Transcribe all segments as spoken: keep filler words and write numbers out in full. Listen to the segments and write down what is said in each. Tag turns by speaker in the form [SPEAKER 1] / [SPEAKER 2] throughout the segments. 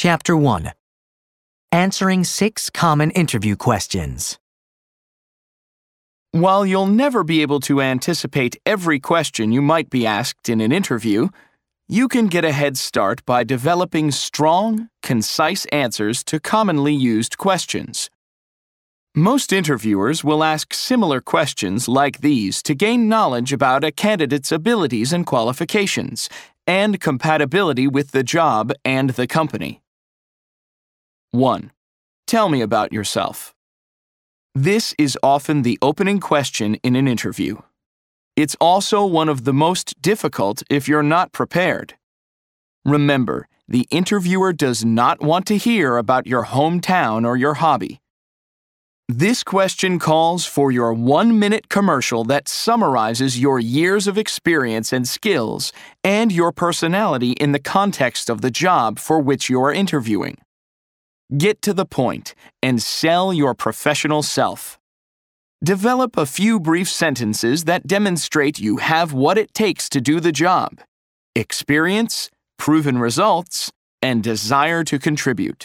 [SPEAKER 1] Chapter one. Answering six common interview questions.
[SPEAKER 2] While you'll never be able to anticipate every question you might be asked in an interview, you can get a head start by developing strong, concise answers to commonly used questions. Most interviewers will ask similar questions like these to gain knowledge about a candidate's abilities and qualifications, and compatibility with the job and the company. one. Tell me about yourself. This is often the opening question in an interview. It's also one of the most difficult if you're not prepared. Remember, the interviewer does not want to hear about your hometown or your hobby. This question calls for your one-minute commercial that summarizes your years of experience and skills and your personality in the context of the job for which you are interviewing. Get to the point and sell your professional self. Develop a few brief sentences that demonstrate you have what it takes to do the job: experience, proven results, and desire to contribute.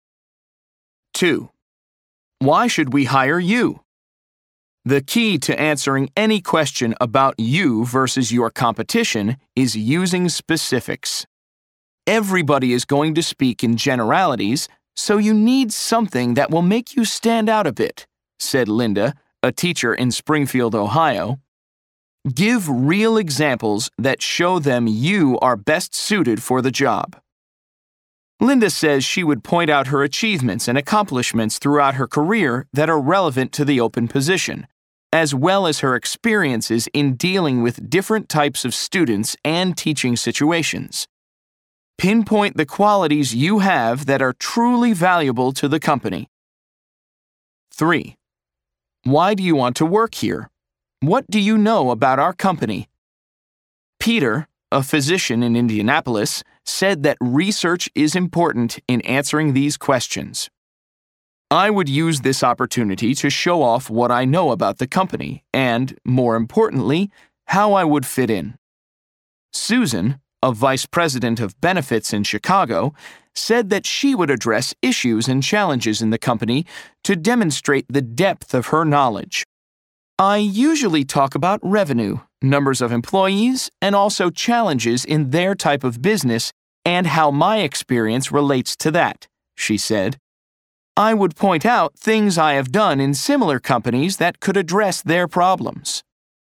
[SPEAKER 2] two. Why should we hire you? The key to answering any question about you versus your competition is using specifics. Everybody is going to speak in generalities, so you need something that will make you stand out a bit, said Linda, a teacher in Springfield, Ohio. Give real examples that show them you are best suited for the job. Linda says she would point out her achievements and accomplishments throughout her career that are relevant to the open position, as well as her experiences in dealing with different types of students and teaching situations. Pinpoint the qualities you have that are truly valuable to the company. three. Why do you want to work here? What do you know about our company? Peter, a physician in Indianapolis, said that research is important in answering these questions. I would use this opportunity to show off what I know about the company and, more importantly, how I would fit in. Susan, a vice president of benefits in Chicago, said that she would address issues and challenges in the company to demonstrate the depth of her knowledge. I usually talk about revenue, numbers of employees, and also challenges in their type of business and how my experience relates to that, she said. I would point out things I have done in similar companies that could address their problems.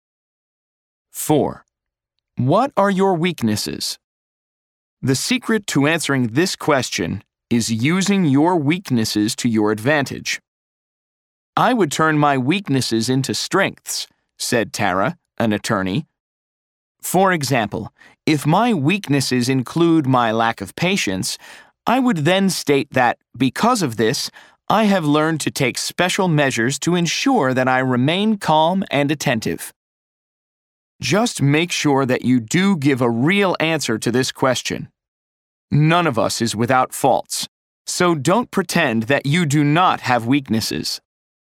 [SPEAKER 2] four. What are your weaknesses? The secret to answering this question is using your weaknesses to your advantage. I would turn my weaknesses into strengths, said Tara, an attorney. For example, if my weaknesses include my lack of patience, I would then state that, because of this, I have learned to take special measures to ensure that I remain calm and attentive. Just make sure that you do give a real answer to this question. None of us is without faults, so don't pretend that you do not have weaknesses.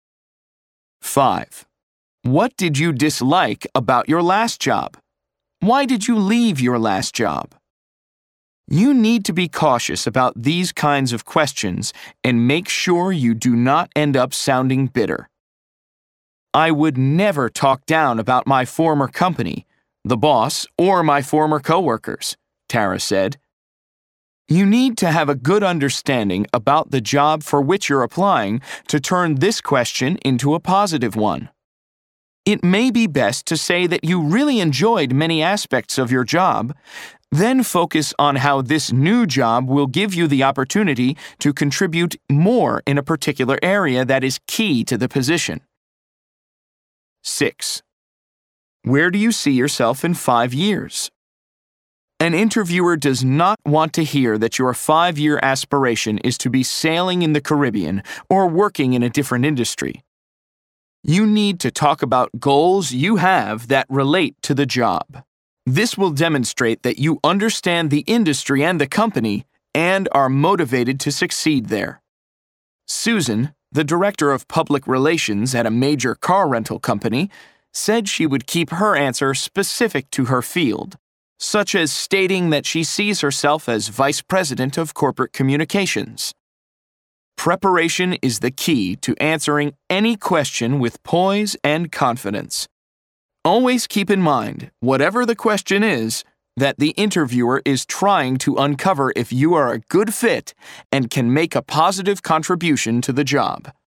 [SPEAKER 2] five. What did you dislike about your last job? Why did you leave your last job? You need to be cautious about these kinds of questions and make sure you do not end up sounding bitter. I would never talk down about my former company, the boss, or my former coworkers, Tara said. You need to have a good understanding about the job for which you're applying to turn this question into a positive one. It may be best to say that you really enjoyed many aspects of your job, then focus on how this new job will give you the opportunity to contribute more in a particular area that is key to the position. six. Where do you see yourself in five years? An interviewer does not want to hear that your five-year aspiration is to be sailing in the Caribbean or working in a different industry. You need to talk about goals you have that relate to the job. This will demonstrate that you understand the industry and the company and are motivated to succeed there. Susan, the director of public relations at a major car rental company, said she would keep her answer specific to her field, such as stating that she sees herself as Vice President of Corporate Communications. Preparation is the key to answering any question with poise and confidence. Always keep in mind, whatever the question is, that the interviewer is trying to uncover if you are a good fit and can make a positive contribution to the job.